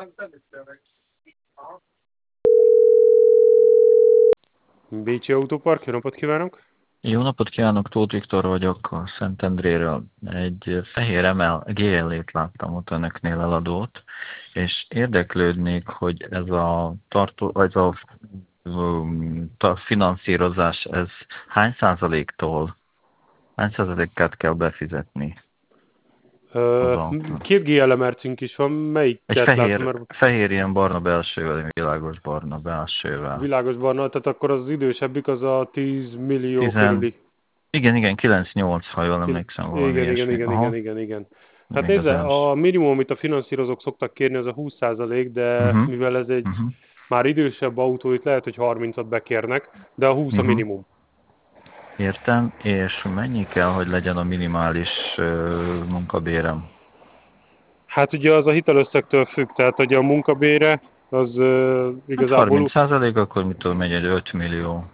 Bécsi Autópark, jó napot kívánok! Jó napot kívánok, Tóth Viktor vagyok a Szentendréről. Egy fehér GLE-t láttam ott önöknél eladót, és érdeklődnék, hogy ez a finanszírozás, ez hány százalékát kell befizetni az autón? Két GLMRC-ünk is van, Egy melyiket látom, mert fehér ilyen barna belsővel, világos barna belsővel. világos barna, tehát akkor az idősebbik az a 10 millió Tizen... körüli. Igen, 9-8, ha jól emlékszem, valami ilyesmi. Aha, Igen. Hát még az nézze, első. a minimum, amit a finanszírozók szoktak kérni, az a 20%, de Uh-huh, mivel ez egy uh-huh, már idősebb autó, itt lehet, hogy 30-at bekérnek, de a 20 a uh-huh. minimum. Értem, és mennyi kell, hogy legyen a minimális munkabérem? Hát ugye az a hitelösszegtől függ, tehát hogy a munkabére az Hát igazából, 30%, akkor mit tudom, egy 5 millió,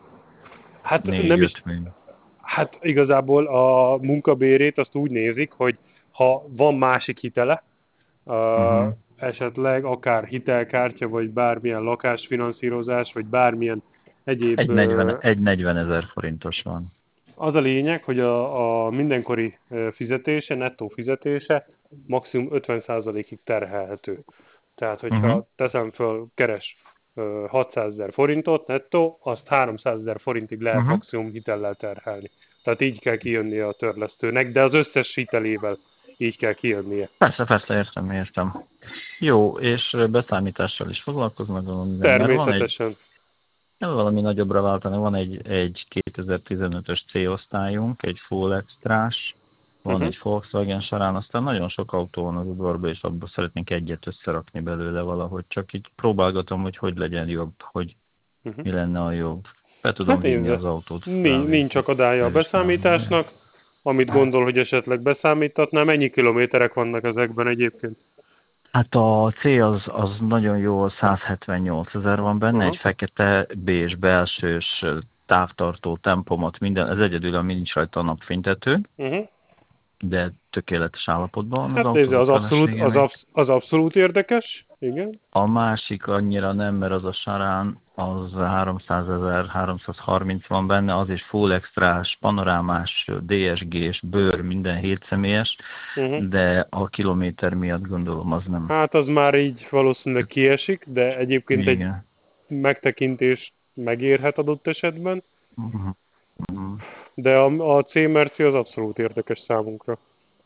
hát nem is. 4-5 millió. Hát igazából a munkabérét azt úgy nézik, hogy ha van másik hitele, Uh-huh. esetleg akár hitelkártya, vagy bármilyen lakásfinanszírozás, vagy bármilyen egyéb, Egy 40 ezer forintos van. az a lényeg, hogy a mindenkori fizetése, nettó fizetése maximum 50%-ig terhelhető. Tehát, Uh-huh. hogyha teszem föl, keres 600 000 forintot nettó, azt 300 000 forintig lehet Uh-huh. maximum hitellel terhelni. Tehát így kell kijönnie a törlesztőnek, de az összes hitelével így kell kijönnie. Persze, értem. Jó, és beszámítással is foglalkoznak, minden, mert Természetesen. nem valami nagyobbra váltani, van egy 2015-ös C-osztályunk, egy full extrás, van Uh-huh. egy Volkswagen Sarán, aztán nagyon sok autó van az udvarban, és abból szeretnénk egyet összerakni belőle valahogy. Csak így próbálgatom, hogy legyen jobb, hogy Uh-huh. mi lenne a jobb. Be tudom Hát vinni nézze, az autót, nincs akadálya a felvizsgálni. beszámításnak, amit gondol, hogy esetleg beszámítatná. Mennyi kilométerek vannak ezekben egyébként? Hát a C az nagyon jó, 178 000 van benne, egy Aha. fekete, bés, belsős, távtartó, tempomat, minden, ez egyedül, ami nincs rajta a napfénytető, Uh-huh. de tökéletes állapotban van az Hát autó nézze, a az feleségemé. abszolút érdekes. Igen. A másik annyira nem, mert az a Sarán, az 300 000, 330 van benne, az is full extrás, panorámás, DSG-s, bőr, minden 7 személyes, Uh-huh. de a kilométer miatt gondolom az nem. Hát az már így valószínűleg kiesik, de egyébként egy Igen. megtekintés megérhet adott esetben, Uh-huh. Uh-huh. de a C-merci az abszolút érdekes számunkra.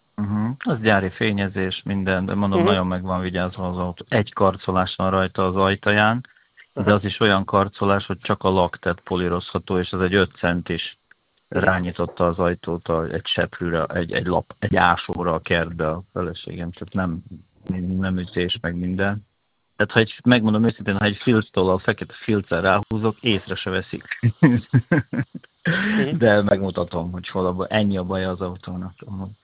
Az gyári fényezés, minden, de mondom, Uh-huh. nagyon meg van vigyázva az autó. Egy karcolás van rajta az ajtaján, de Aha. az is olyan karcolás, hogy csak a laktett polírozható, és az egy 5 centis. Uh-huh. Rányította az ajtót egy seprűre, egy ásóra a kertbe a feleségem, tehát nem ütés meg minden. Tehát ha megmondom őszintén, ha egy filctollal, fekete filccel ráhúzok, észre se veszik. Uh-huh. De megmutatom, hogy hol ennyi a baj az autónak.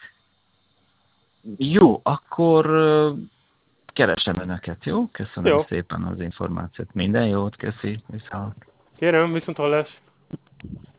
Jó, akkor keresem önöket, jó? Köszönöm Jó, szépen az információt. Minden jót, köszi, viszont. kérem, viszont hallás.